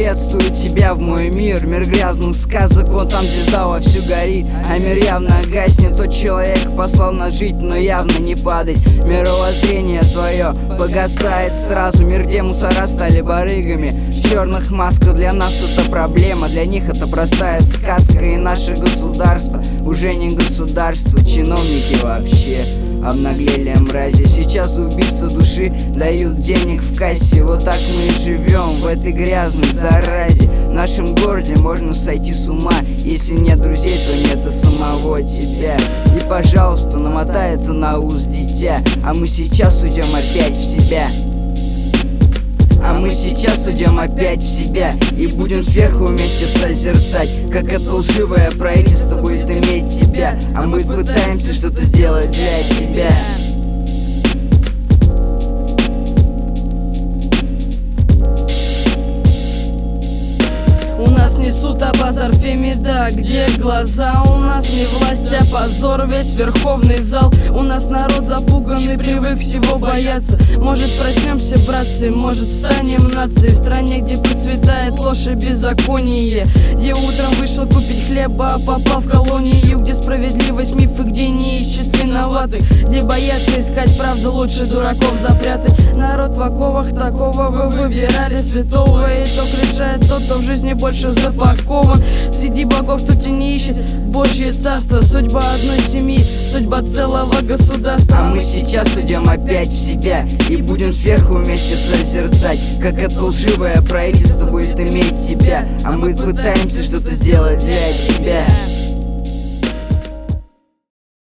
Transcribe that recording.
приветствую тебя в мой мир. Мир грязных сказок, вон там звезда вовсю горит, а мир явно гаснет. Тот человек послал нас жить, но явно не падать. Мировоззрение твое погасает сразу. Мир, где мусора стали барыгами в черных масках. Для нас это проблема, для них это простая сказка. И наше государство уже не государство. Чиновники вообще обнаглели мрази. Сейчас убийство души дают денег в кассе. Вот так мы и живем в этой грязной заразе. В нашем городе можно сойти с ума. Если нет друзей, то нет и самого тебя. И пожалуйста, намотай это на ус, дитя. А мы сейчас уйдем опять в себя. А мы сейчас уйдем опять в себя и будем сверху вместе созерцать, как это лживое правительство будет иметь тебя. А мы пытаемся что-то сделать для тебя. У нас несут, а базар Фемида. Где глаза? У нас не власть, а позор. Весь верховный зал. У нас народ запуганный, привык всего бояться. Может проснемся, братцы, может станем нацией. В стране, где процветает ложь и беззаконие, где утром вышел купить хлеба, а попал в колонию, где справедливость, мифы, где не ищут виноватых, где боятся искать правду, лучше дураков запрятать. Народ в оковах, такого вы выбирали святого. Итог решает тот, кто в жизни больше запакован. Среди богов тут и не ищет Божье царство. Судьба одной семьи, судьба целого государства. А мы сейчас уйдем опять в себя и будем сверху вместе созерцать, как это лживое правительство будет иметь тебя. А мы пытаемся что-то сделать для тебя.